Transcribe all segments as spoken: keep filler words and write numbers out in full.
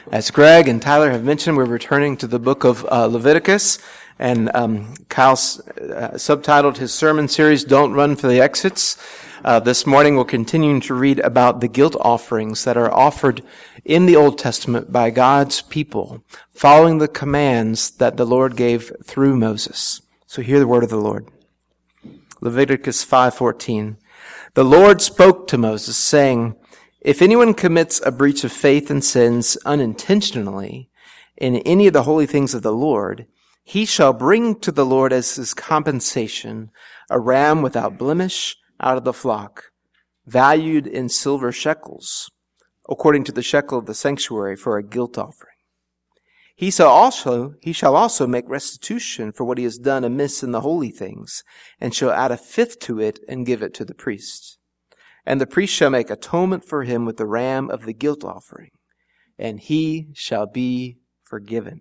As Greg and Tyler have mentioned, we're returning to the book of uh, Leviticus, and um, Kyle's uh, subtitled his sermon series, Don't Run for the Exits. Uh, this morning we're continuing to read about the guilt offerings that are offered in the Old Testament by God's people, following the commands that the Lord gave through Moses. So hear the word of the Lord. Leviticus five fourteen. The Lord spoke to Moses, saying, if anyone commits a breach of faith and sins unintentionally in any of the holy things of the Lord, he shall bring to the Lord as his compensation a ram without blemish out of the flock, valued in silver shekels, according to the shekel of the sanctuary, for a guilt offering. He shall also, he shall also make restitution for what he has done amiss in the holy things, and shall add a fifth to it and give it to the priest. And the priest shall make atonement for him with the ram of the guilt offering, and he shall be forgiven.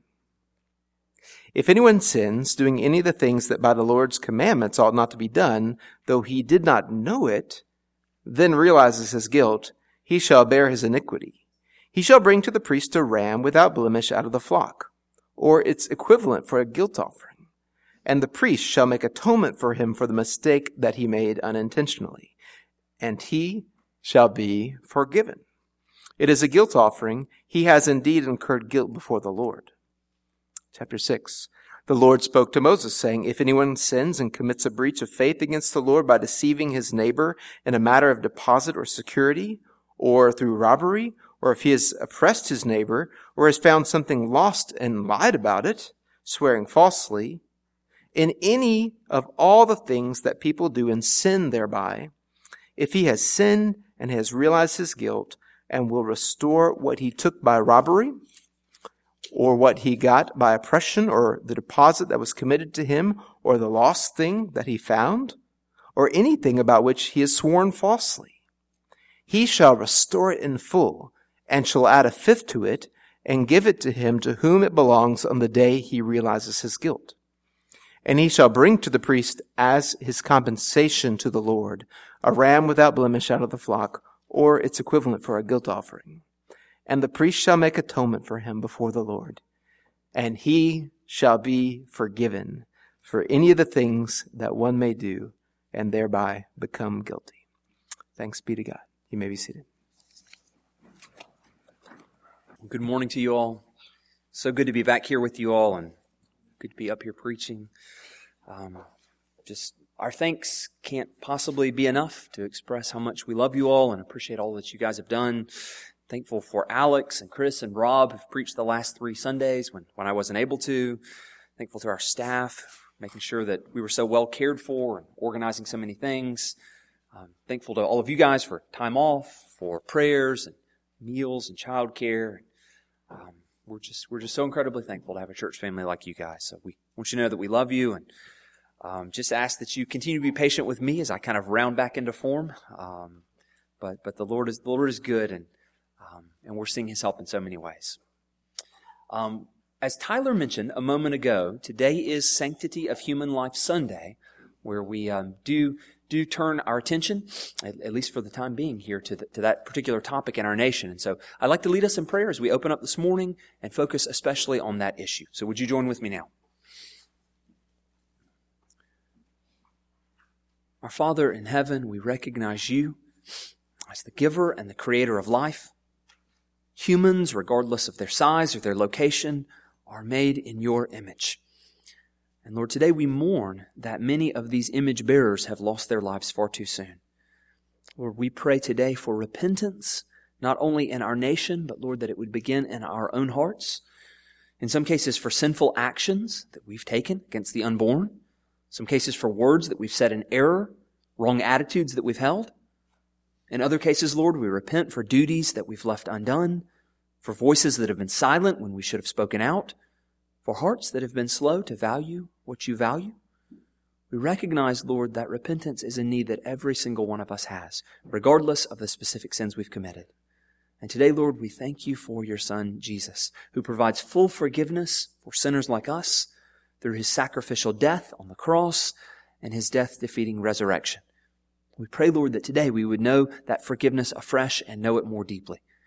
If anyone sins, doing any of the things that by the Lord's commandments ought not to be done, though he did not know it, then realizes his guilt, he shall bear his iniquity. He shall bring to the priest a ram without blemish out of the flock, or its equivalent for a guilt offering. And the priest shall make atonement for him for the mistake that he made unintentionally, and he shall be forgiven. It is a guilt offering. He has indeed incurred guilt before the Lord. Chapter six. The Lord spoke to Moses, saying, if anyone sins and commits a breach of faith against the Lord by deceiving his neighbor in a matter of deposit or security, or through robbery, or if he has oppressed his neighbor, or has found something lost and lied about it, swearing falsely, in any of all the things that people do and sin thereby, if he has sinned and has realized his guilt and will restore what he took by robbery, or what he got by oppression, or the deposit that was committed to him, or the lost thing that he found, or anything about which he has sworn falsely, he shall restore it in full, and shall add a fifth to it, and give it to him to whom it belongs on the day he realizes his guilt. And he shall bring to the priest as his compensation to the Lord a ram without blemish out of the flock, or its equivalent for a guilt offering. And the priest shall make atonement for him before the Lord, and he shall be forgiven for any of the things that one may do and thereby become guilty. Thanks be to God. You may be seated. Good morning to you all. So good to be back here with you all, and good to be up here preaching. Um, just our thanks can't possibly be enough to express how much we love you all and appreciate all that you guys have done. Thankful for Alex and Chris and Rob who've preached the last three Sundays when, when I wasn't able to. Thankful to our staff, making sure that we were so well cared for and organizing so many things. Um, thankful to all of you guys for time off, for prayers and meals and childcare. Um, we're just we're just so incredibly thankful to have a church family like you guys. So we want you to know that we love you, and um, just ask that you continue to be patient with me as I kind of round back into form. Um, but but the Lord is the Lord is good, and um, and we're seeing His help in so many ways. Um, as Tyler mentioned a moment ago, today is Sanctity of Human Life Sunday, where we um, do. do turn our attention, at, at least for the time being here, to, the, to that particular topic in our nation. And so I'd like to lead us in prayer as we open up this morning and focus especially on that issue. So would you join with me now? Our Father in heaven, we recognize you as the giver and the creator of life. Humans, regardless of their size or their location, are made in your image. And Lord, today we mourn that many of these image bearers have lost their lives far too soon. Lord, we pray today for repentance, not only in our nation, but Lord, that it would begin in our own hearts. In some cases for sinful actions that we've taken against the unborn. Some cases for words that we've said in error, wrong attitudes that we've held. In other cases, Lord, we repent for duties that we've left undone, for voices that have been silent when we should have spoken out, for hearts that have been slow to value what you value. We recognize, Lord, that repentance is a need that every single one of us has, regardless of the specific sins we've committed. And today, Lord, we thank you for your Son, Jesus, who provides full forgiveness for sinners like us through His sacrificial death on the cross and His death-defeating resurrection. We pray, Lord, that today we would know that forgiveness afresh and know it more deeply.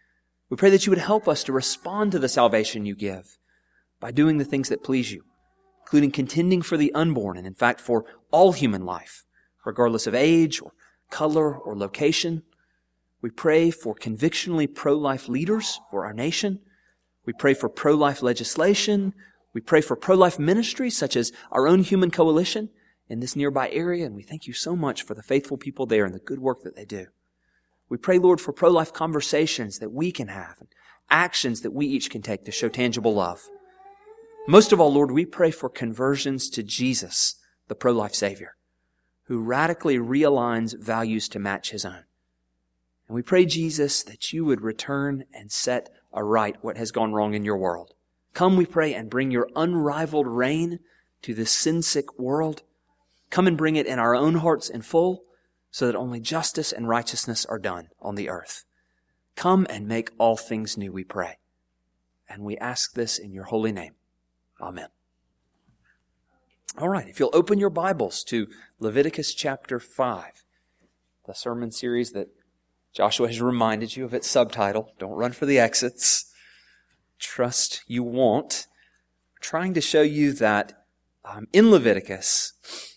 We pray that you would help us to respond to the salvation you give by doing the things that please you, including contending for the unborn and, in fact, for all human life, regardless of age or color or location. We pray for convictionally pro-life leaders for our nation. We pray for pro-life legislation. We pray for pro-life ministries such as our own Human Coalition in this nearby area, and we thank you so much for the faithful people there and the good work that they do. We pray, Lord, for pro-life conversations that we can have and actions that we each can take to show tangible love. Most of all, Lord, we pray for conversions to Jesus, the pro-life Savior, who radically realigns values to match His own. And we pray, Jesus, that you would return and set aright what has gone wrong in your world. Come, we pray, and bring your unrivaled reign to this sin-sick world. Come and bring it in our own hearts in full, so that only justice and righteousness are done on the earth. Come and make all things new, we pray. And we ask this in your holy name. Amen. All right, if you'll open your Bibles to Leviticus chapter five, the sermon series that Joshua has reminded you of its subtitle, Don't Run for the Exits. Trust you won't. We're trying to show you that um, in Leviticus,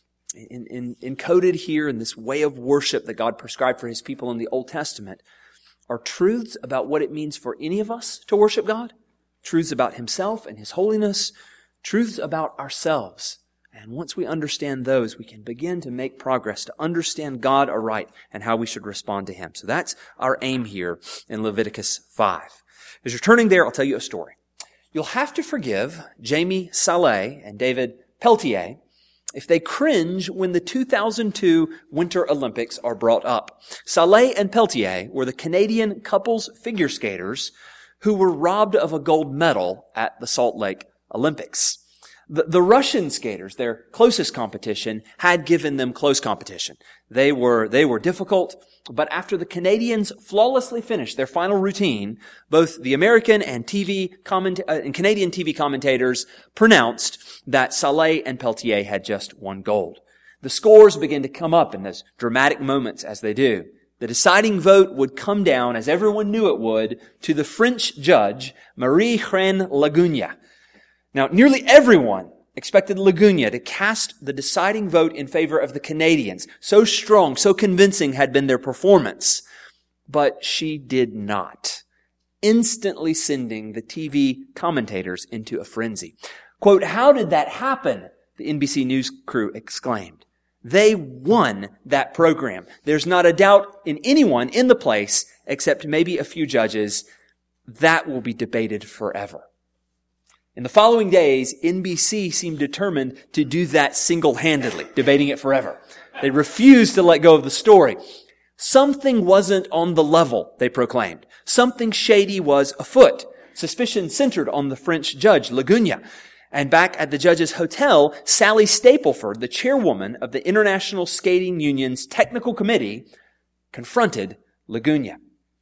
In, in, encoded here in this way of worship that God prescribed for His people in the Old Testament are truths about what it means for any of us to worship God, truths about Himself and His holiness, truths about ourselves. And once we understand those, we can begin to make progress to understand God aright and how we should respond to Him. So that's our aim here in Leviticus five. As you're turning there, I'll tell you a story. You'll have to forgive Jamie Saleh and David Peltier if they cringe when the two thousand two Winter Olympics are brought up. Saleh and Peltier were the Canadian couples figure skaters who were robbed of a gold medal at the Salt Lake Olympics. The, the Russian skaters, their closest competition, had given them close competition. They were, they were difficult, but after the Canadians flawlessly finished their final routine, both the American and T V comment, uh, and Canadian T V commentators pronounced that Saleh and Peltier had just won gold. The scores began to come up in those dramatic moments as they do. The deciding vote would come down, as everyone knew it would, to the French judge, Marie-Reine Laguna. Now, nearly everyone expected Laguna to cast the deciding vote in favor of the Canadians. So strong, so convincing had been their performance. But she did not, instantly sending the T V commentators into a frenzy. Quote, "How did that happen?" the N B C News crew exclaimed. They won that program. There's not a doubt in anyone in the place, except maybe a few judges. That will be debated forever. In the following days, N B C seemed determined to do that single-handedly, debating it forever. They refused to let go of the story. Something wasn't on the level, they proclaimed. Something shady was afoot. Suspicion centered on the French judge, Laguna. And back at the judge's hotel, Sally Stapleford, the chairwoman of the International Skating Union's technical committee, confronted Laguna.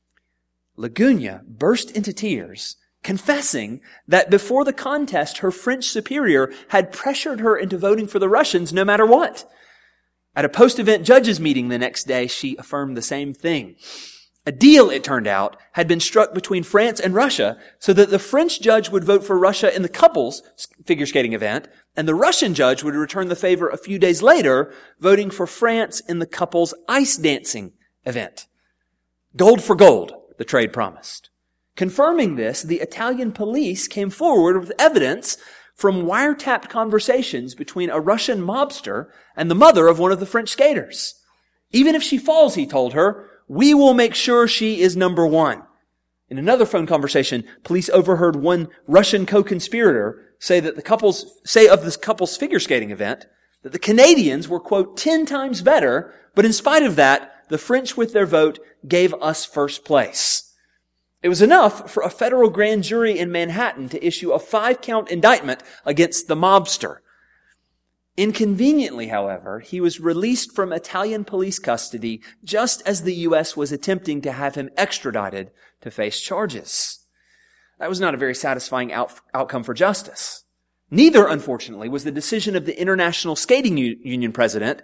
Laguna burst into tears, confessing that before the contest, her French superior had pressured her into voting for the Russians no matter what. At a post-event judges meeting the next day, she affirmed the same thing. A deal, it turned out, had been struck between France and Russia so that the French judge would vote for Russia in the couples figure skating event, and the Russian judge would return the favor a few days later, voting for France in the couples ice dancing event. Gold for gold, the trade promised. Confirming this, the Italian police came forward with evidence from wiretapped conversations between a Russian mobster and the mother of one of the French skaters. Even if she falls, he told her, we will make sure she is number one. In another phone conversation, police overheard one Russian co-conspirator say that the couples, say of this couple's figure skating event, that the Canadians were, quote, ten times better, but in spite of that, the French with their vote gave us first place. It was enough for a federal grand jury in Manhattan to issue a five-count indictment against the mobster. Inconveniently, however, he was released from Italian police custody just as the U S was attempting to have him extradited to face charges. That was not a very satisfying out- outcome for justice. Neither, unfortunately, was the decision of the International Skating U- Union president,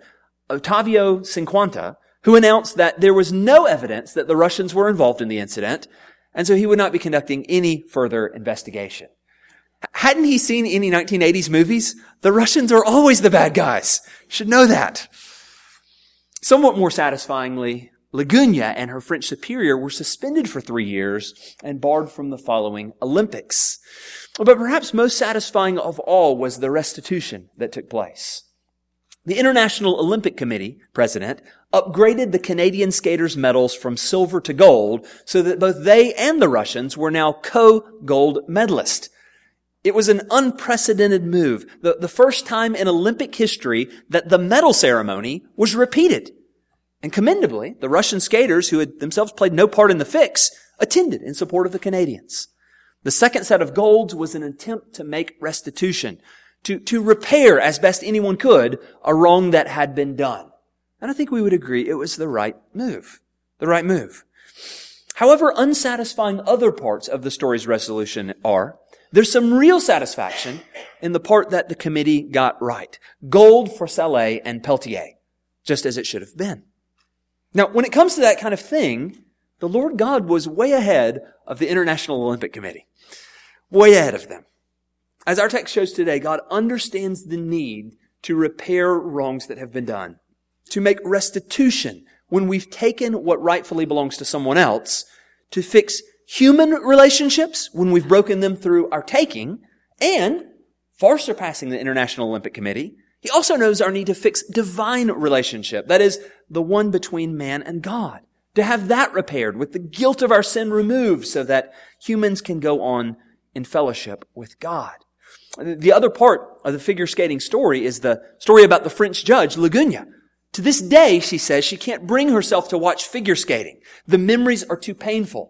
Ottavio Cinquanta, who announced that there was no evidence that the Russians were involved in the incident, And so he would not be conducting any further investigation. Hadn't he seen any nineteen eighties movies? The Russians are always the bad guys. Should know that. Somewhat more satisfyingly, Ligunia and her French superior were suspended for three years and barred from the following Olympics. But perhaps most satisfying of all was the restitution that took place. The International Olympic Committee president upgraded the Canadian skaters' medals from silver to gold so that both they and the Russians were now co-gold medalists. It was an unprecedented move, the, the first time in Olympic history that the medal ceremony was repeated. And commendably, the Russian skaters, who had themselves played no part in the fix, attended in support of the Canadians. The second set of golds was an attempt to make restitution, to, to repair as best anyone could a wrong that had been done. And I think we would agree it was the right move. The right move. However unsatisfying other parts of the story's resolution are, there's some real satisfaction in the part that the committee got right. Gold for Salé and Peltier, just as it should have been. Now, when it comes to that kind of thing, the Lord God was way ahead of the International Olympic Committee. Way ahead of them. As our text shows today, God understands the need to repair wrongs that have been done, to make restitution when we've taken what rightfully belongs to someone else, to fix human relationships when we've broken them through our taking, and, far surpassing the International Olympic Committee, He also knows our need to fix divine relationship, that is, the one between man and God, to have that repaired with the guilt of our sin removed so that humans can go on in fellowship with God. The other part of the figure skating story is the story about the French judge, Ligunia. To this day, she says she can't bring herself to watch figure skating. The memories are too painful.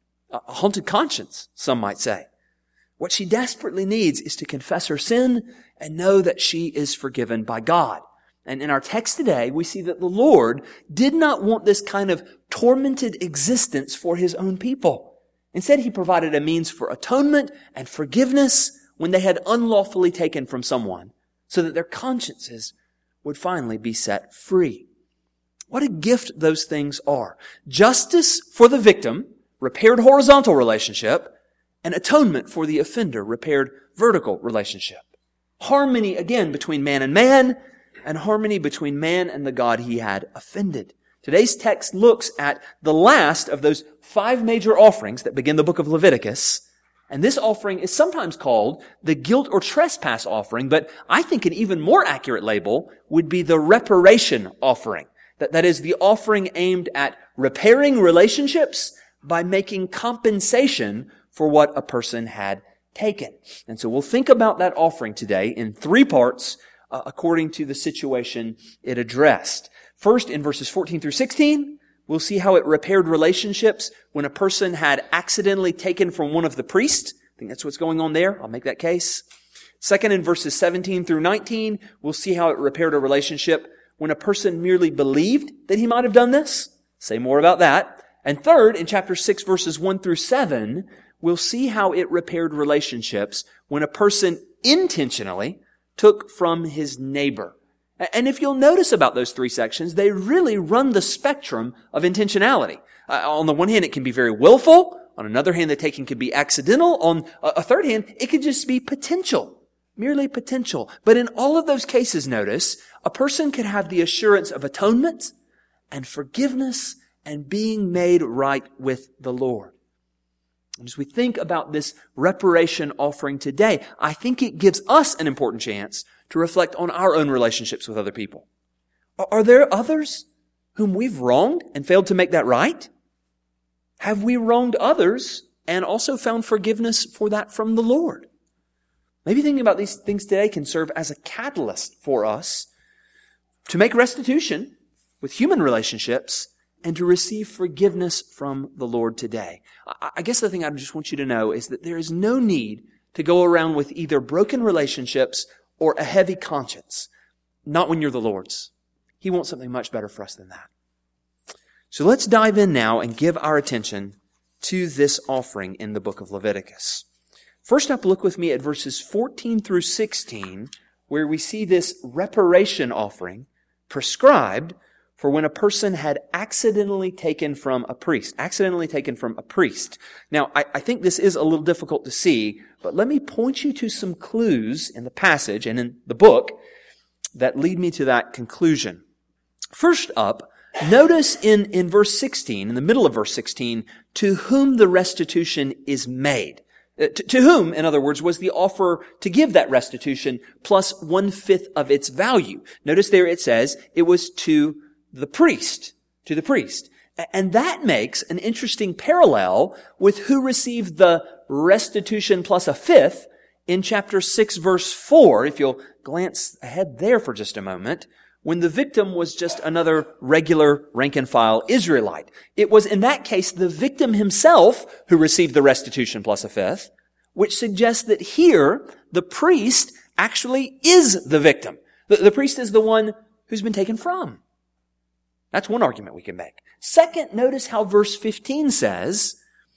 A haunted conscience, some might say. What she desperately needs is to confess her sin and know that she is forgiven by God. And in our text today, we see that the Lord did not want this kind of tormented existence for His own people. Instead, He provided a means for atonement and forgiveness when they had unlawfully taken from someone, so that their consciences would finally be set free. What a gift those things are. Justice for the victim, repaired horizontal relationship, and atonement for the offender, repaired vertical relationship. Harmony, again, between man and man, and harmony between man and the God he had offended. Today's text looks at the last of those five major offerings that begin the book of Leviticus. And this offering is sometimes called the guilt or trespass offering, but I think an even more accurate label would be the reparation offering. That, that is the offering aimed at repairing relationships by making compensation for what a person had taken. And so we'll think about that offering today in three parts uh, according to the situation it addressed. First, in verses fourteen through sixteen, we'll see how it repaired relationships when a person had accidentally taken from one of the priests. I think that's what's going on there. I'll make that case. Second, in verses seventeen through nineteen, we'll see how it repaired a relationship when a person merely believed that he might have done this. Say more about that. And third, in chapter six, verses one through seven, we'll see how it repaired relationships when a person intentionally took from his neighbor. And if you'll notice about those three sections, they really run the spectrum of intentionality. Uh, on the one hand, it can be very willful. On another hand, the taking could be accidental. On a third hand, it could just be potential, merely potential. But in all of those cases, notice, a person could have the assurance of atonement and forgiveness and being made right with the Lord. And as we think about this reparation offering today, I think it gives us an important chance to reflect on our own relationships with other people. Are there others whom we've wronged and failed to make that right? Have we wronged others and also found forgiveness for that from the Lord? Maybe thinking about these things today can serve as a catalyst for us to make restitution with human relationships and to receive forgiveness from the Lord today. I guess the thing I just want you to know is that there is no need to go around with either broken relationships or a heavy conscience. Not when you're the Lord's. He wants something much better for us than that. So let's dive in now and give our attention to this offering in the book of Leviticus. First up, look with me at verses fourteen through sixteen, where we see this reparation offering prescribed for when a person had accidentally taken from a priest, accidentally taken from a priest. Now, I, I think this is a little difficult to see, but let me point you to some clues in the passage and in the book that lead me to that conclusion. First up, notice in, in verse sixteen, in the middle of verse sixteen, to whom the restitution is made. Uh, to, to whom, in other words, was the offer to give that restitution plus one-fifth of its value. Notice there it says it was to the priest, to the priest. And that makes an interesting parallel with who received the restitution plus a fifth in chapter six, verse four, if you'll glance ahead there for just a moment, when the victim was just another regular rank-and-file Israelite. It was in that case the victim himself who received the restitution plus a fifth, which suggests that here the priest actually is the victim. The, the priest is the one who's been taken from. That's one argument we can make. Second, notice how verse fifteen says,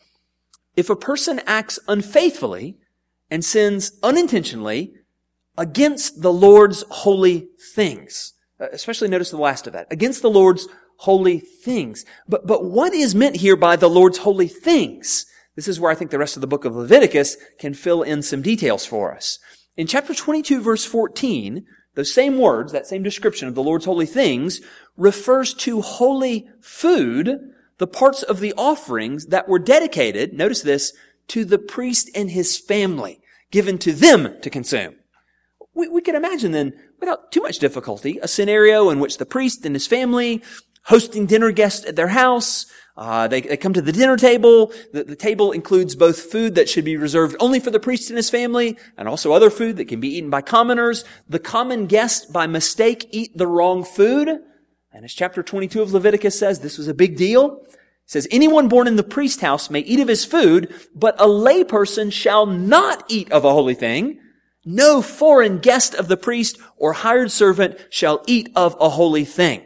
if a person acts unfaithfully and sins unintentionally against the Lord's holy things, especially notice the last of that, against the Lord's holy things. But, but what is meant here by the Lord's holy things? This is where I think the rest of the book of Leviticus can fill in some details for us. In chapter twenty-two, verse fourteen, those same words, that same description of the Lord's holy things, refers to holy food, the parts of the offerings that were dedicated, notice this, to the priest and his family, given to them to consume. We, we can imagine then, without too much difficulty, a scenario in which the priest and his family hosting dinner guests at their house. Uh, they, they come to the dinner table. The, the table includes both food that should be reserved only for the priest and his family, and also other food that can be eaten by commoners. The common guest, by mistake, eat the wrong food. And as chapter twenty-two of Leviticus says, this was a big deal. It says, anyone born in the priest's house may eat of his food, but a layperson shall not eat of a holy thing. No foreign guest of the priest or hired servant shall eat of a holy thing.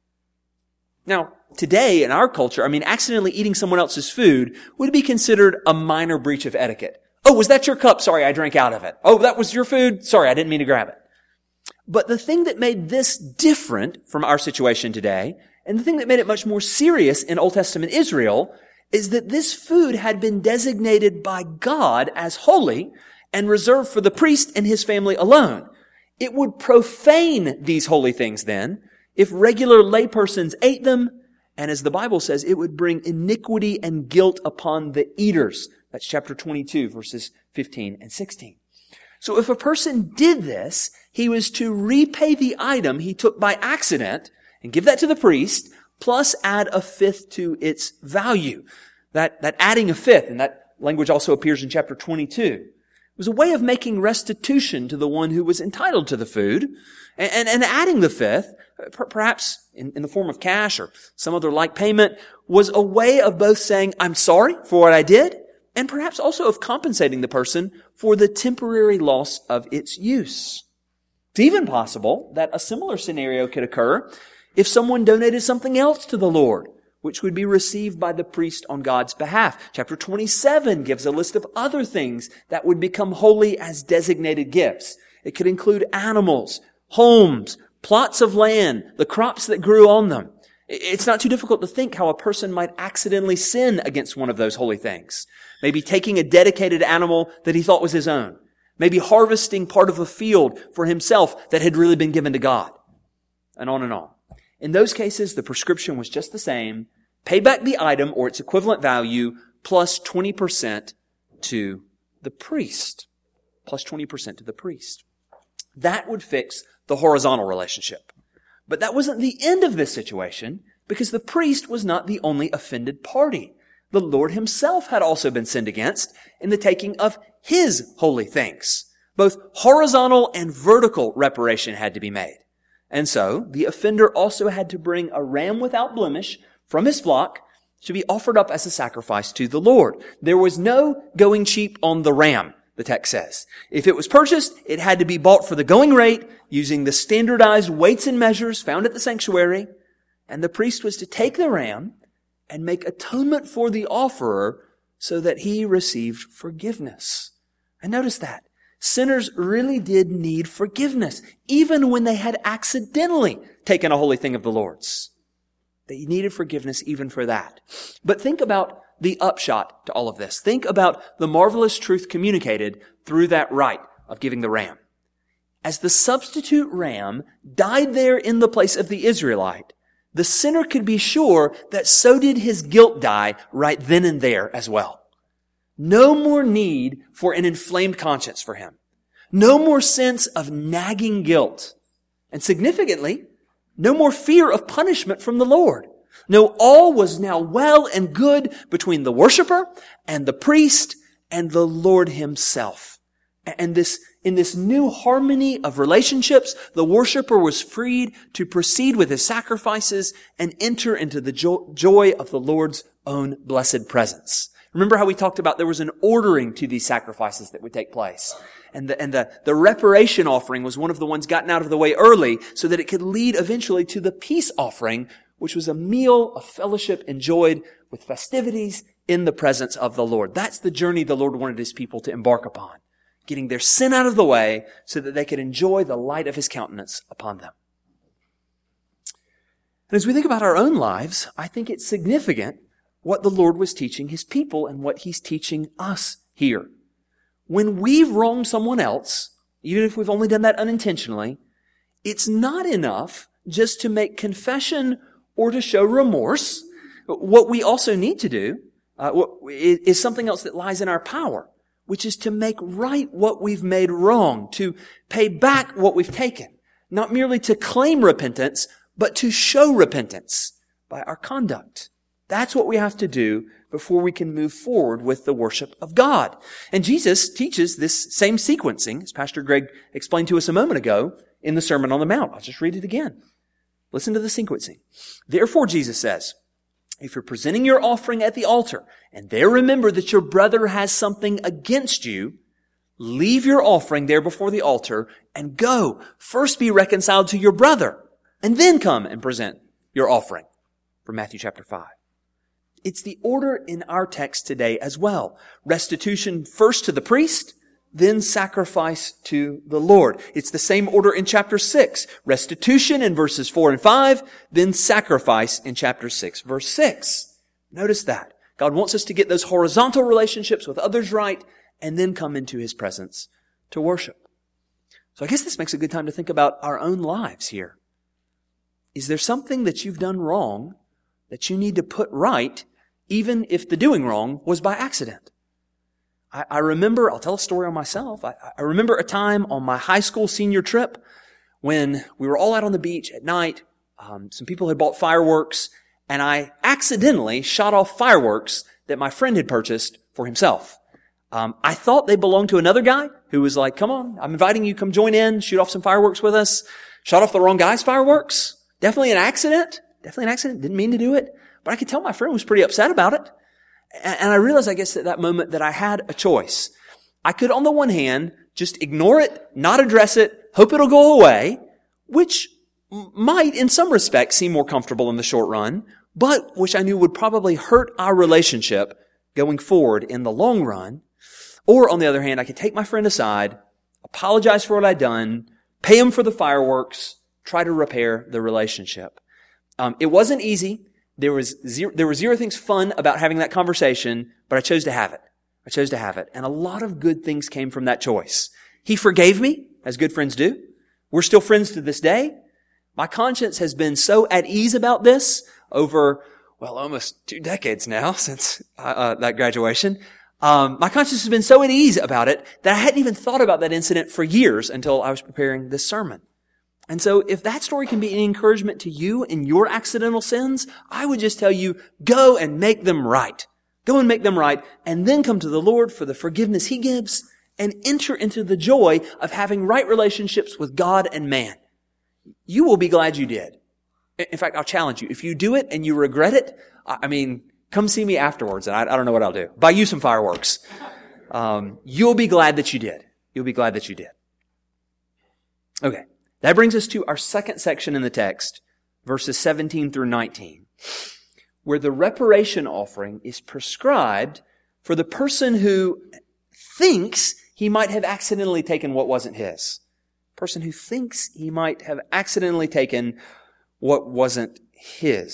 Now, today in our culture, I mean, accidentally eating someone else's food would be considered a minor breach of etiquette. Oh, was that your cup? Sorry, I drank out of it. Oh, that was your food? Sorry, I didn't mean to grab it. But the thing that made this different from our situation today, and the thing that made it much more serious in Old Testament Israel, is that this food had been designated by God as holy and reserved for the priest and his family alone. It would profane these holy things then if regular laypersons ate them, and as the Bible says, it would bring iniquity and guilt upon the eaters. That's chapter twenty-two, verses fifteen and sixteen. So if a person did this, he was to repay the item he took by accident and give that to the priest, plus add a fifth to its value. That, that adding a fifth, and that language also appears in chapter twenty-two, was a way of making restitution to the one who was entitled to the food, and, and, and adding the fifth, perhaps in, in the form of cash or some other like payment, was a way of both saying, I'm sorry for what I did, and perhaps also of compensating the person for the temporary loss of its use. It's even possible that a similar scenario could occur if someone donated something else to the Lord, which would be received by the priest on God's behalf. Chapter twenty-seven gives a list of other things that would become holy as designated gifts. It could include animals, homes, plots of land, the crops that grew on them. It's not too difficult to think how a person might accidentally sin against one of those holy things. Maybe taking a dedicated animal that he thought was his own. Maybe harvesting part of a field for himself that had really been given to God. And on and on. In those cases, the prescription was just the same. Pay back the item or its equivalent value plus twenty percent to the priest. Plus twenty percent to the priest. That would fix the horizontal relationship. But that wasn't the end of this situation, because the priest was not the only offended party. The Lord himself had also been sinned against in the taking of his holy things. Both horizontal and vertical reparation had to be made. And so, the offender also had to bring a ram without blemish from his flock to be offered up as a sacrifice to the Lord. There was no going cheap on the ram, the text says. If it was purchased, it had to be bought for the going rate using the standardized weights and measures found at the sanctuary. And the priest was to take the ram and make atonement for the offerer so that he received forgiveness. And notice that. Sinners really did need forgiveness, even when they had accidentally taken a holy thing of the Lord's. That he needed forgiveness even for that. But think about the upshot to all of this. Think about the marvelous truth communicated through that rite of giving the ram. As the substitute ram died there in the place of the Israelite, the sinner could be sure that so did his guilt die right then and there as well. No more need for an inflamed conscience for him. No more sense of nagging guilt. And significantly, no more fear of punishment from the Lord. No, all was now well and good between the worshiper and the priest and the Lord himself. And this, in this new harmony of relationships, the worshiper was freed to proceed with his sacrifices and enter into the jo- joy of the Lord's own blessed presence. Remember how we talked about there was an ordering to these sacrifices that would take place. And the, and the, the reparation offering was one of the ones gotten out of the way early so that it could lead eventually to the peace offering, which was a meal of fellowship enjoyed with festivities in the presence of the Lord. That's the journey the Lord wanted his people to embark upon, getting their sin out of the way so that they could enjoy the light of his countenance upon them. And as we think about our own lives, I think it's significant what the Lord was teaching his people and what he's teaching us here. When we've wronged someone else, even if we've only done that unintentionally, it's not enough just to make confession or to show remorse. What we also need to do uh, is something else that lies in our power, which is to make right what we've made wrong, to pay back what we've taken, not merely to claim repentance, but to show repentance by our conduct. That's what we have to do before we can move forward with the worship of God. And Jesus teaches this same sequencing, as Pastor Greg explained to us a moment ago, in the Sermon on the Mount. I'll just read it again. Listen to the sequencing. Therefore, Jesus says, if you're presenting your offering at the altar, and there remember that your brother has something against you, leave your offering there before the altar, and go. First be reconciled to your brother, and then come and present your offering. From Matthew chapter five. It's the order in our text today as well. Restitution first to the priest, then sacrifice to the Lord. It's the same order in chapter six. Restitution in verses four and five, then sacrifice in chapter six, verse six. Notice that. God wants us to get those horizontal relationships with others right, and then come into his presence to worship. So I guess this makes a good time to think about our own lives here. Is there something that you've done wrong that you need to put right, even if the doing wrong was by accident? I, I remember, I'll tell a story on myself. I, I remember a time on my high school senior trip when we were all out on the beach at night. Um, some people had bought fireworks, and I accidentally shot off fireworks that my friend had purchased for himself. Um, I thought they belonged to another guy who was like, come on, I'm inviting you, come join in, shoot off some fireworks with us. Shot off the wrong guy's fireworks. Definitely an accident. Definitely an accident. Didn't mean to do it. But I could tell my friend was pretty upset about it. And I realized, I guess, at that moment that I had a choice. I could, on the one hand, just ignore it, not address it, hope it'll go away, which might, in some respects, seem more comfortable in the short run, but which I knew would probably hurt our relationship going forward in the long run. Or, on the other hand, I could take my friend aside, apologize for what I'd done, pay him for the fireworks, try to repair the relationship. Um, it wasn't easy. There was zero, there were zero things fun about having that conversation, but I chose to have it. I chose to have it. And a lot of good things came from that choice. He forgave me, as good friends do. We're still friends to this day. My conscience has been so at ease about this over, well, almost two decades now since uh, that graduation. Um, my conscience has been so at ease about it that I hadn't even thought about that incident for years until I was preparing this sermon. And so if that story can be an encouragement to you in your accidental sins, I would just tell you, go and make them right. Go and make them right, and then come to the Lord for the forgiveness he gives, and enter into the joy of having right relationships with God and man. You will be glad you did. In fact, I'll challenge you. If you do it and you regret it, I mean, come see me afterwards, and I, I don't know what I'll do. Buy you some fireworks. Um, you'll be glad that you did. You'll be glad that you did. Okay. That brings us to our second section in the text, verses seventeen through nineteen, where the reparation offering is prescribed for the person who thinks he might have accidentally taken what wasn't his. Person who thinks he might have accidentally taken what wasn't his.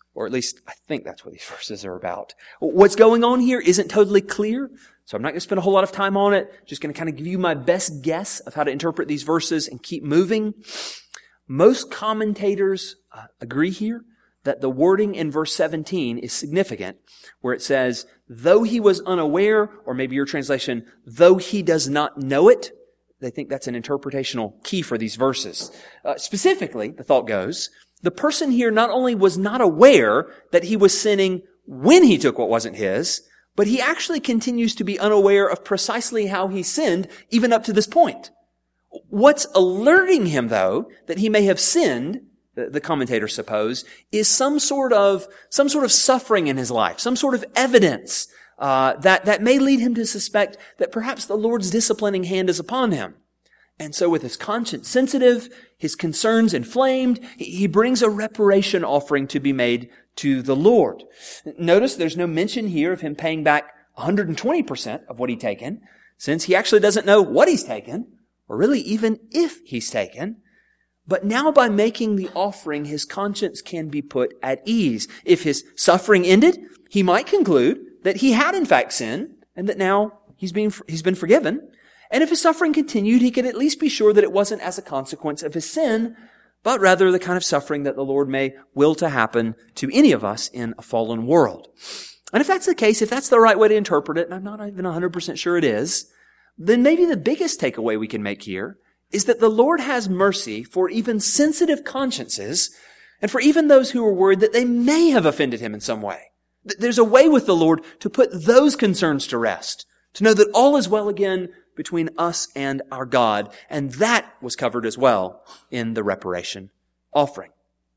Or at least I think that's what these verses are about. What's going on here isn't totally clear, so I'm not going to spend a whole lot of time on it. Just going to kind of give you my best guess of how to interpret these verses and keep moving. Most commentators uh, agree here that the wording in verse seventeen is significant, where it says, though he was unaware, or maybe your translation, though he does not know it. They think that's an interpretational key for these verses. Uh, specifically, the thought goes, the person here not only was not aware that he was sinning when he took what wasn't his, but he actually continues to be unaware of precisely how he sinned, even up to this point. What's alerting him, though, that he may have sinned, the commentators suppose, is some sort of some sort of suffering in his life, some sort of evidence uh, that that may lead him to suspect that perhaps the Lord's disciplining hand is upon him. And so, with his conscience sensitive, his concerns inflamed, he brings a reparation offering to be made to the Lord. Notice there's no mention here of him paying back one hundred twenty percent of what he'd taken, since he actually doesn't know what he's taken, or really even if he's taken. But now by making the offering, his conscience can be put at ease. If his suffering ended, he might conclude that he had in fact sinned and that now he's being, he's been forgiven. And if his suffering continued, he could at least be sure that it wasn't as a consequence of his sin, but rather the kind of suffering that the Lord may will to happen to any of us in a fallen world. And if that's the case, if that's the right way to interpret it, and I'm not even one hundred percent sure it is, then maybe the biggest takeaway we can make here is that the Lord has mercy for even sensitive consciences and for even those who are worried that they may have offended him in some way. There's a way with the Lord to put those concerns to rest, to know that all is well again between us and our God, and that was covered as well in the reparation offering.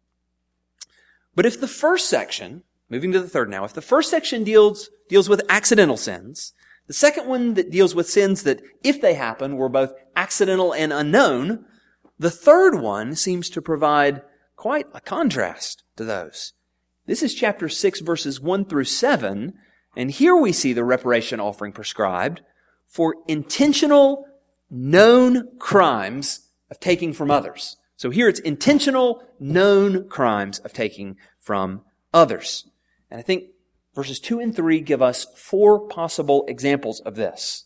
But if the first section, moving to the third now, if the first section deals, deals with accidental sins, the second one that deals with sins that, if they happen, were both accidental and unknown, the third one seems to provide quite a contrast to those. This is chapter six, verses one through seven, and here we see the reparation offering prescribed for intentional, known crimes of taking from others. So here it's intentional, known crimes of taking from others. And I think verses two and three give us four possible examples of this.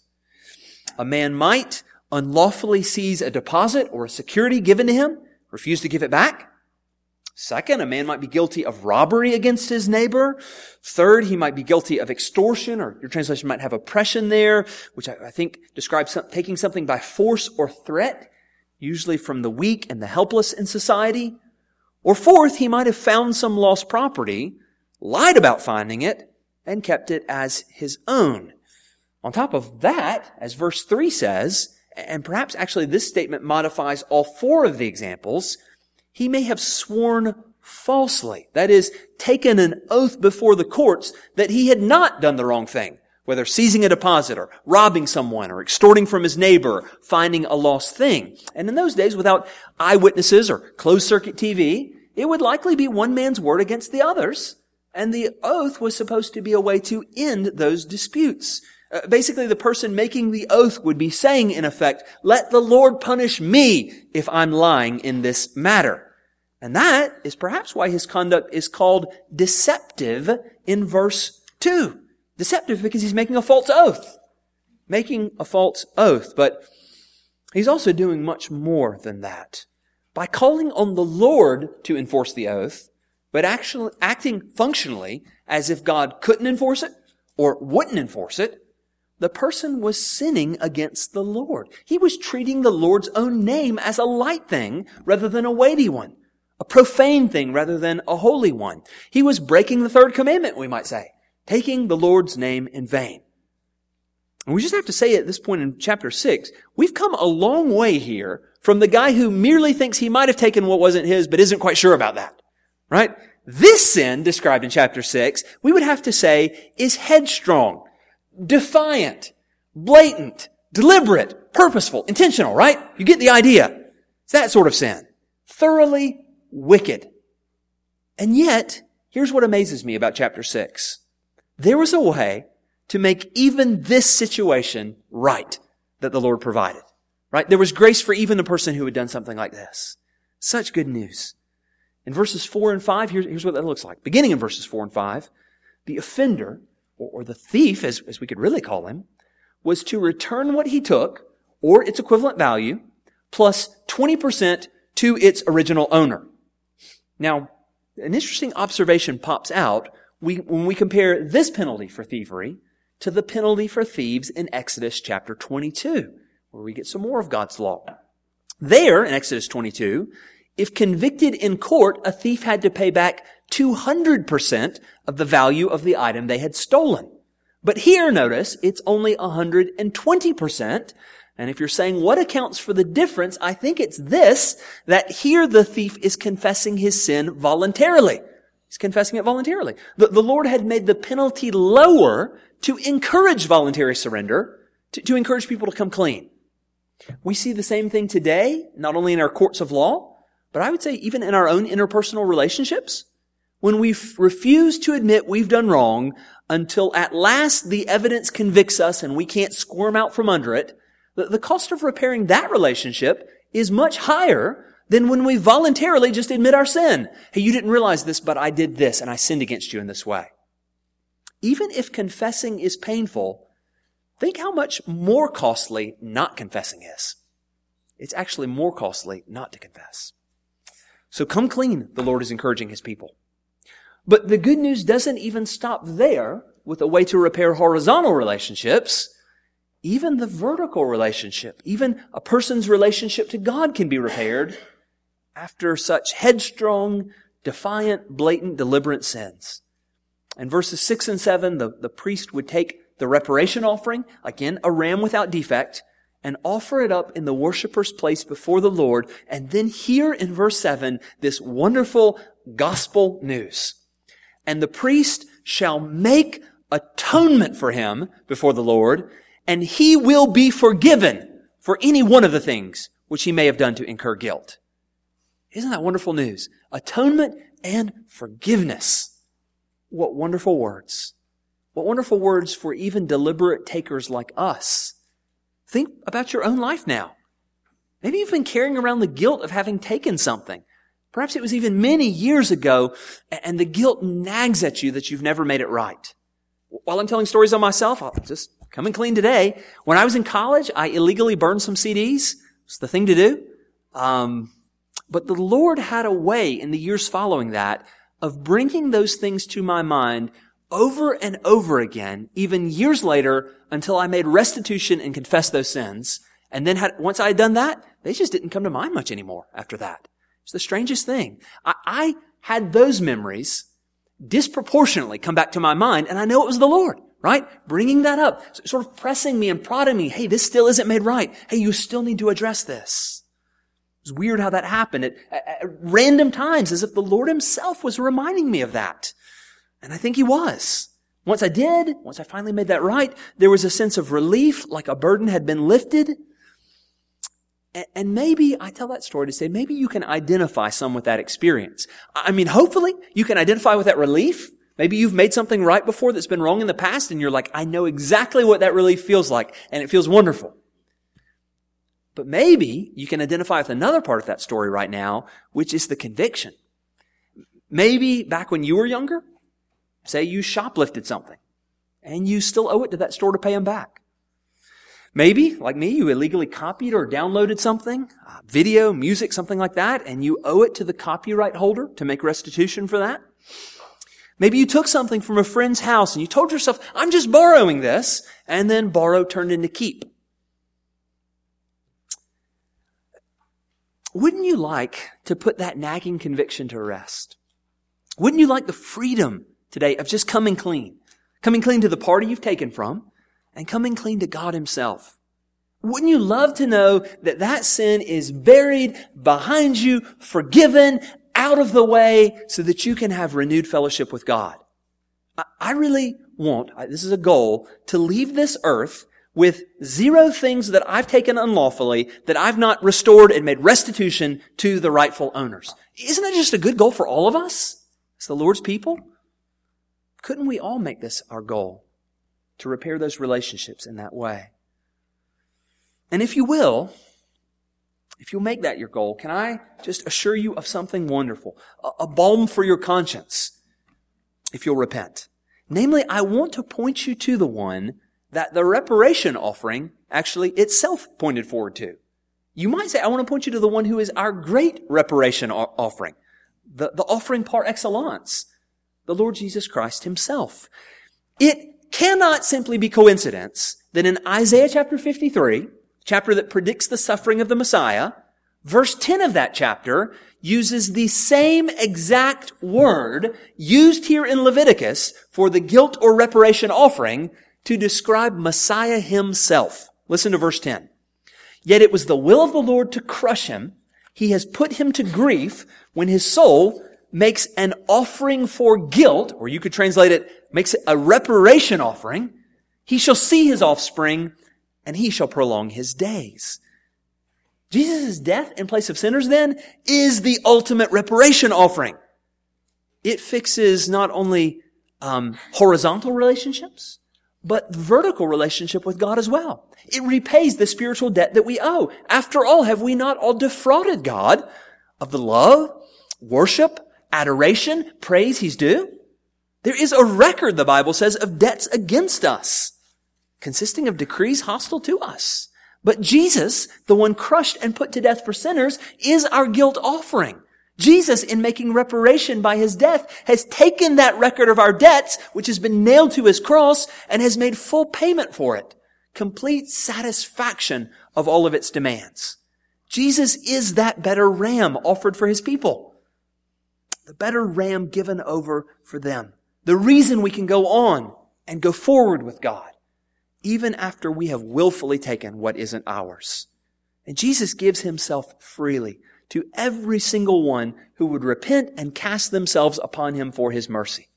A man might unlawfully seize a deposit or a security given to him, refuse to give it back. Second, a man might be guilty of robbery against his neighbor. Third, he might be guilty of extortion, or your translation might have oppression there, which I think describes some, taking something by force or threat, usually from the weak and the helpless in society. Or fourth, he might have found some lost property, lied about finding it, and kept it as his own. On top of that, as verse three says, and perhaps actually this statement modifies all four of the examples, he may have sworn falsely. That is, taken an oath before the courts that he had not done the wrong thing, whether seizing a deposit or robbing someone or extorting from his neighbor, or finding a lost thing. And in those days, without eyewitnesses or closed-circuit T V, it would likely be one man's word against the others. And the oath was supposed to be a way to end those disputes. Uh, basically, the person making the oath would be saying, in effect, let the Lord punish me if I'm lying in this matter. And that is perhaps why his conduct is called deceptive in verse two. Deceptive because he's making a false oath. Making a false oath. But he's also doing much more than that. By calling on the Lord to enforce the oath, but actually acting functionally as if God couldn't enforce it or wouldn't enforce it, the person was sinning against the Lord. He was treating the Lord's own name as a light thing rather than a weighty one, a profane thing rather than a holy one. He was breaking the third commandment, we might say, taking the Lord's name in vain. And we just have to say at this point in chapter six, we've come a long way here from the guy who merely thinks he might have taken what wasn't his but isn't quite sure about that. Right? This sin, described in chapter six, we would have to say is headstrong, defiant, blatant, deliberate, purposeful, intentional, right? You get the idea. It's that sort of sin. Thoroughly wicked. And yet, here's what amazes me about chapter six. There was a way to make even this situation right that the Lord provided. Right? There was grace for even the person who had done something like this. Such good news. In verses four and five, here's, here's what that looks like. Beginning in verses four and five, the offender, or, or the thief, as, as we could really call him, was to return what he took, or its equivalent value, plus twenty percent to its original owner. Now, an interesting observation pops out we, when we compare this penalty for thievery to the penalty for thieves in Exodus chapter twenty-two, where we get some more of God's law. There, in Exodus twenty-two, if convicted in court, a thief had to pay back two hundred percent of the value of the item they had stolen. But here, notice, it's only one hundred twenty percent. And if you're saying what accounts for the difference, I think it's this, that here the thief is confessing his sin voluntarily. He's confessing it voluntarily. The, the Lord had made the penalty lower to encourage voluntary surrender, to, to encourage people to come clean. We see the same thing today, not only in our courts of law, but I would say even in our own interpersonal relationships. When we f- refuse to admit we've done wrong until at last the evidence convicts us and we can't squirm out from under it, the, the cost of repairing that relationship is much higher than when we voluntarily just admit our sin. Hey, you didn't realize this, but I did this and I sinned against you in this way. Even if confessing is painful, think how much more costly not confessing is. It's actually more costly not to confess. So come clean, the Lord is encouraging His people. But the good news doesn't even stop there with a way to repair horizontal relationships. Even the vertical relationship, even a person's relationship to God can be repaired after such headstrong, defiant, blatant, deliberate sins. In verses six and seven, the, the priest would take the reparation offering, again, a ram without defect, and offer it up in the worshiper's place before the Lord. And then here in verse seven, this wonderful gospel news. And the priest shall make atonement for him before the Lord, and he will be forgiven for any one of the things which he may have done to incur guilt. Isn't that wonderful news? Atonement and forgiveness. What wonderful words. What wonderful words for even deliberate takers like us. Think about your own life now. Maybe you've been carrying around the guilt of having taken something. Perhaps it was even many years ago, and the guilt nags at you that you've never made it right. While I'm telling stories on myself, I'll just come and clean today. When I was in college, I illegally burned some C Ds. It's the thing to do. Um, but the Lord had a way in the years following that of bringing those things to my mind over and over again, even years later, until I made restitution and confessed those sins. And then had, once I had done that, they just didn't come to mind much anymore after that. It's the strangest thing. I, I had those memories disproportionately come back to my mind, and I know it was the Lord, right? Bringing that up, sort of pressing me and prodding me. Hey, this still isn't made right. Hey, you still need to address this. It's weird how that happened at, at, at random times, as if the Lord Himself was reminding me of that. And I think He was. Once I did, once I finally made that right, there was a sense of relief, like a burden had been lifted. And maybe, I tell that story to say, maybe you can identify some with that experience. I mean, hopefully you can identify with that relief. Maybe you've made something right before that's been wrong in the past, and you're like, I know exactly what that relief feels like, and it feels wonderful. But maybe you can identify with another part of that story right now, which is the conviction. Maybe back when you were younger, say you shoplifted something, and you still owe it to that store to pay them back. Maybe, like me, you illegally copied or downloaded something, uh, video, music, something like that, and you owe it to the copyright holder to make restitution for that. Maybe you took something from a friend's house and you told yourself, I'm just borrowing this, and then borrow turned into keep. Wouldn't you like to put that nagging conviction to rest? Wouldn't you like the freedom today of just coming clean? Coming clean to the party you've taken from, and coming clean to God Himself. Wouldn't you love to know that that sin is buried behind you, forgiven, out of the way, so that you can have renewed fellowship with God? I really want, this is a goal, to leave this earth with zero things that I've taken unlawfully, that I've not restored and made restitution to the rightful owners. Isn't that just a good goal for all of us as the Lord's people? Couldn't we all make this our goal? To repair those relationships in that way. And if you will, If you'll make that your goal, can I just assure you of something wonderful? A, a balm for your conscience, if you'll repent. Namely, I want to point you to the one that the reparation offering actually itself pointed forward to. You might say, I want to point you to the one who is our great reparation offering, the, the offering par excellence, the Lord Jesus Christ himself. It cannot simply be coincidence that in Isaiah chapter fifty-three, chapter that predicts the suffering of the Messiah, verse ten of that chapter uses the same exact word used here in Leviticus for the guilt or reparation offering to describe Messiah himself. Listen to verse ten. Yet it was the will of the Lord to crush him. He has put him to grief when his soul makes an offering for guilt, or you could translate it, makes it a reparation offering. He shall see his offspring, and he shall prolong his days. Jesus' death in place of sinners then is the ultimate reparation offering. It fixes not only um, horizontal relationships, but vertical relationship with God as well. It repays the spiritual debt that we owe. After all, have we not all defrauded God of the love, worship, adoration, praise he's due? There is a record, the Bible says, of debts against us, consisting of decrees hostile to us. But Jesus, the one crushed and put to death for sinners, is our guilt offering. Jesus, in making reparation by his death, has taken that record of our debts, which has been nailed to his cross, and has made full payment for it. Complete satisfaction of all of its demands. Jesus is that better ram offered for his people. The better ram given over for them. The reason we can go on and go forward with God, even after we have willfully taken what isn't ours. And Jesus gives himself freely to every single one who would repent and cast themselves upon him for his mercy.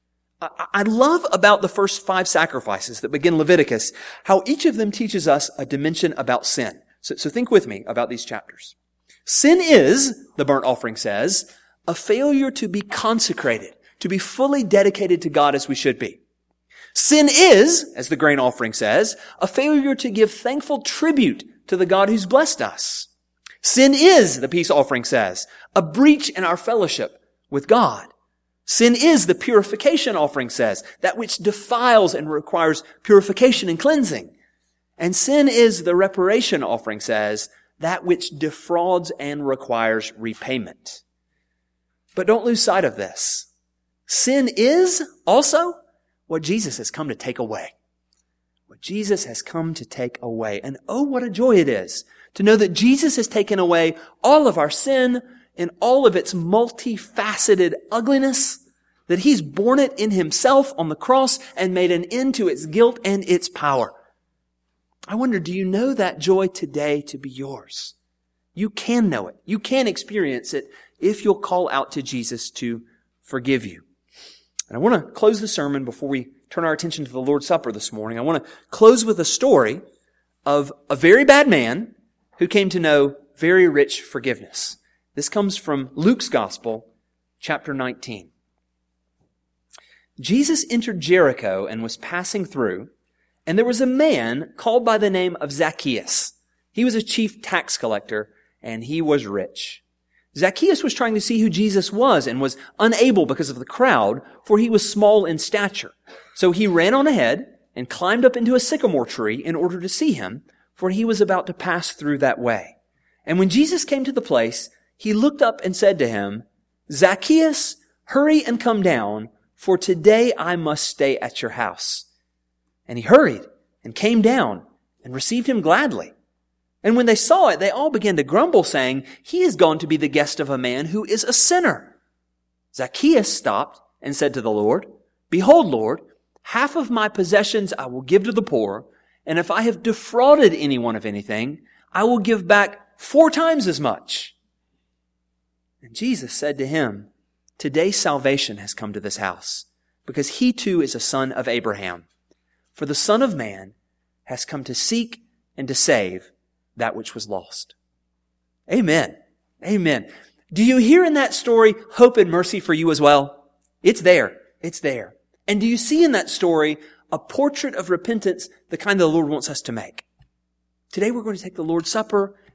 I love about the first five sacrifices that begin Leviticus, how each of them teaches us a dimension about sin. So, so think with me about these chapters. Sin is, the burnt offering says, a failure to be consecrated, to be fully dedicated to God as we should be. Sin is, as the grain offering says, a failure to give thankful tribute to the God who's blessed us. Sin is, the peace offering says, a breach in our fellowship with God. Sin is, the purification offering says, that which defiles and requires purification and cleansing. And sin is, the reparation offering says, that which defrauds and requires repayment. But don't lose sight of this. Sin is also what Jesus has come to take away. What Jesus has come to take away. And oh, what a joy it is to know that Jesus has taken away all of our sin in all of its multifaceted ugliness, that he's borne it in himself on the cross and made an end to its guilt and its power. I wonder, do you know that joy today to be yours? You can know it. You can experience it if you'll call out to Jesus to forgive you. And I want to close the sermon before we turn our attention to the Lord's Supper this morning. I want to close with a story of a very bad man who came to know very rich forgiveness. This comes from Luke's Gospel, chapter nineteen. Jesus entered Jericho and was passing through, and there was a man called by the name of Zacchaeus. He was a chief tax collector, and he was rich. Zacchaeus was trying to see who Jesus was and was unable because of the crowd, for he was small in stature. So he ran on ahead and climbed up into a sycamore tree in order to see him, for he was about to pass through that way. And when Jesus came to the place, he looked up and said to him, Zacchaeus, hurry and come down, for today I must stay at your house. And he hurried and came down and received him gladly. And when they saw it, they all began to grumble, saying, he is gone to be the guest of a man who is a sinner. Zacchaeus stopped and said to the Lord, Behold, Lord, half of my possessions I will give to the poor, and if I have defrauded anyone of anything, I will give back four times as much. And Jesus said to him, Today salvation has come to this house, because he too is a son of Abraham. For the Son of Man has come to seek and to save that which was lost. Amen. Amen. Do you hear in that story hope and mercy for you as well? It's there. It's there. And do you see in that story a portrait of repentance, the kind that the Lord wants us to make? Today we're going to take the Lord's Supper,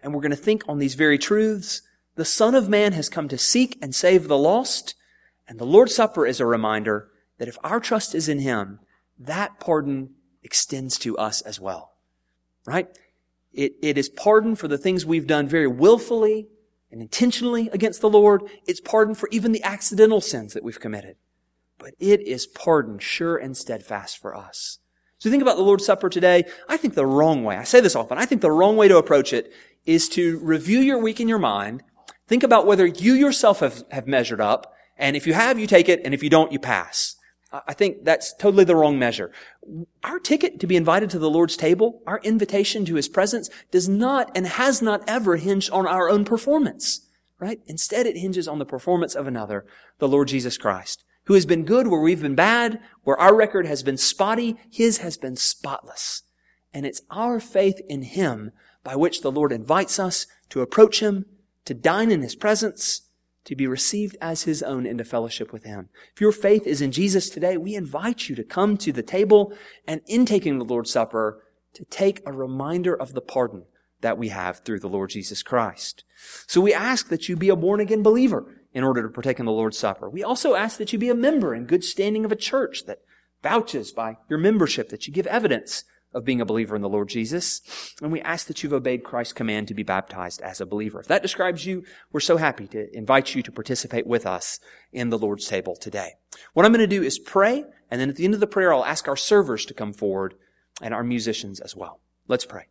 and we're going to think on these very truths. The Son of Man has come to seek and save the lost, and the Lord's Supper is a reminder that if our trust is in Him, that pardon extends to us as well. Right? It, it is pardon for the things we've done very willfully and intentionally against the Lord. It's pardon for even the accidental sins that we've committed. But it is pardon sure and steadfast for us. So think about the Lord's Supper today. I think the wrong way, I say this often, I think the wrong way to approach it is to review your week in your mind. Think about whether you yourself have, have measured up. And if you have, you take it. And if you don't, you pass. I think that's totally the wrong measure. Our ticket to be invited to the Lord's table, our invitation to His presence, does not and has not ever hinged on our own performance, right? Instead, it hinges on the performance of another, the Lord Jesus Christ, who has been good where we've been bad, where our record has been spotty, His has been spotless. And it's our faith in Him by which the Lord invites us to approach Him, to dine in His presence, to be received as His own into fellowship with Him. If your faith is in Jesus today, we invite you to come to the table and in taking the Lord's Supper, to take a reminder of the pardon that we have through the Lord Jesus Christ. So we ask that you be a born-again believer in order to partake in the Lord's Supper. We also ask that you be a member in good standing of a church that vouches by your membership, that you give evidence of being a believer in the Lord Jesus. And we ask that you've obeyed Christ's command to be baptized as a believer. If that describes you, we're so happy to invite you to participate with us in the Lord's table today. What I'm going to do is pray, and then at the end of the prayer, I'll ask our servers to come forward and our musicians as well. Let's pray.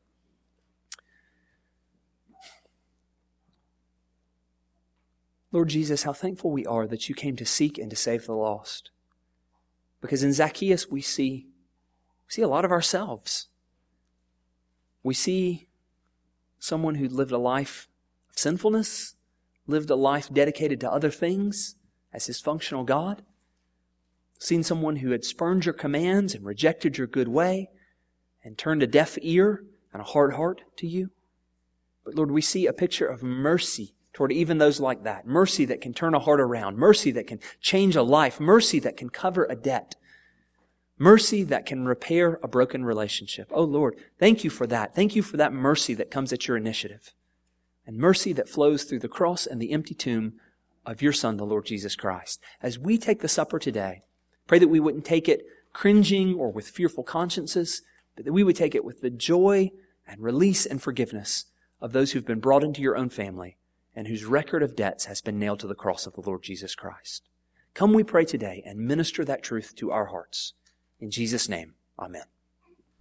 Lord Jesus, how thankful we are that you came to seek and to save the lost. Because in Zacchaeus we see We see a lot of ourselves. We see someone who lived a life of sinfulness, lived a life dedicated to other things as his functional God. Seen someone who had spurned your commands and rejected your good way and turned a deaf ear and a hard heart to you. But Lord, we see a picture of mercy toward even those like that. Mercy that can turn a heart around. Mercy that can change a life. Mercy that can cover a debt. Mercy that can repair a broken relationship. Oh Lord, thank you for that. Thank you for that mercy that comes at your initiative. And mercy that flows through the cross and the empty tomb of your Son, the Lord Jesus Christ. As we take the supper today, pray that we wouldn't take it cringing or with fearful consciences, but that we would take it with the joy and release and forgiveness of those who've been brought into your own family and whose record of debts has been nailed to the cross of the Lord Jesus Christ. Come, we pray today, and minister that truth to our hearts. In Jesus' name, amen.